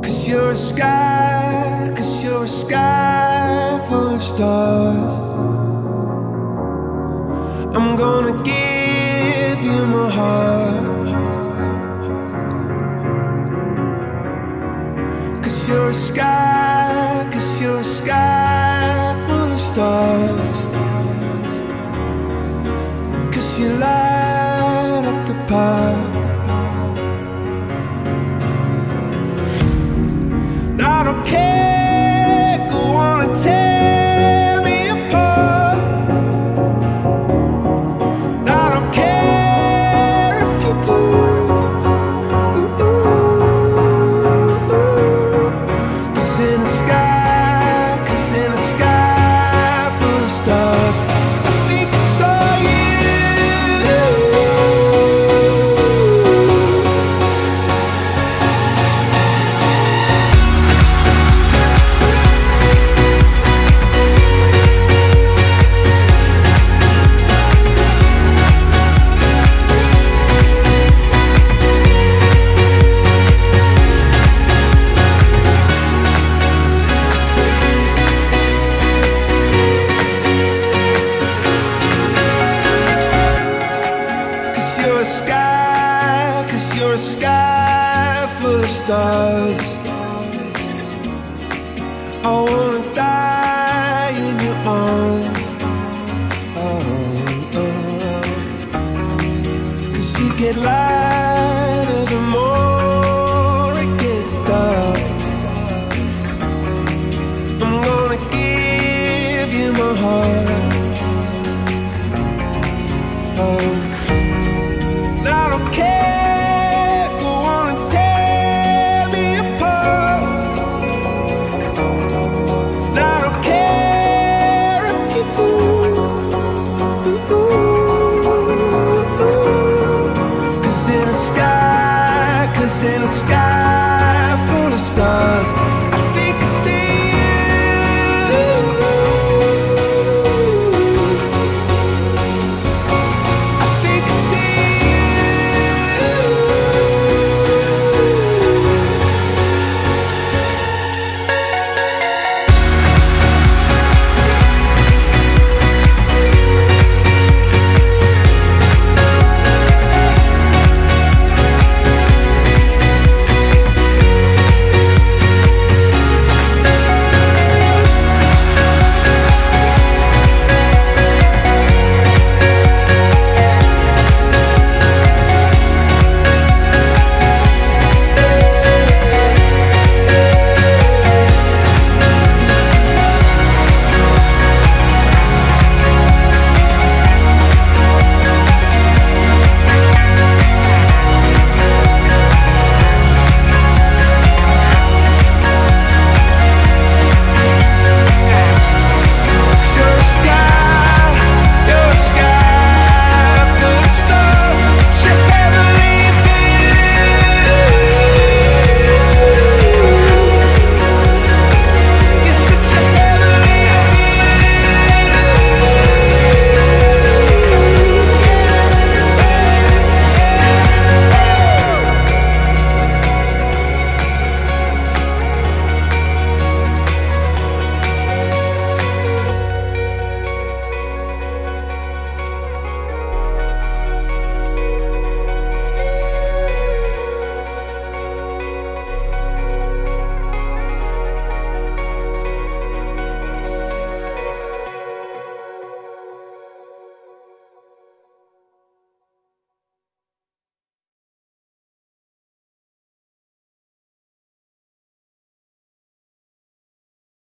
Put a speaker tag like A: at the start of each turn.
A: Cause you're a sky full of stars. I'm gonna give you my heart. Cause you're a sky full of stars. Cause you light up the park. I don't care, go on and tear me apart. I don't care if you do. Cause in the sky full of stars, I think I saw you. Cause you're a sky full of stars. I wanna die in your arms. Cause you get lighter the more it gets dark. I'm gonna give you my heart. I don't care, go on and tear me apart. I don't care if you do. Cause in the sky